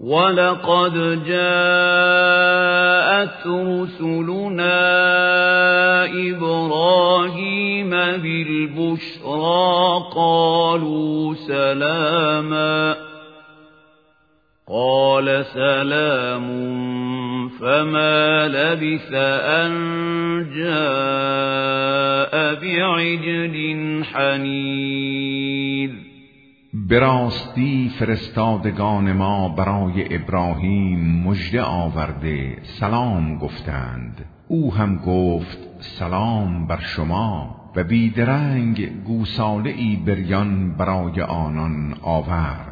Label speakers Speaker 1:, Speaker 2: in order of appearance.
Speaker 1: ولقد جاءت رسلنا إبراهيم بالبشرى قالوا سلاما قال سلام فما لبث أن جاء بعجل حنیذ.
Speaker 2: به راستی فرستادگان ما برای ابراهیم مژده آورده سلام گفتند. او هم گفت سلام بر شما و بیدرنگ گوساله ای بریان برای آنان آورد.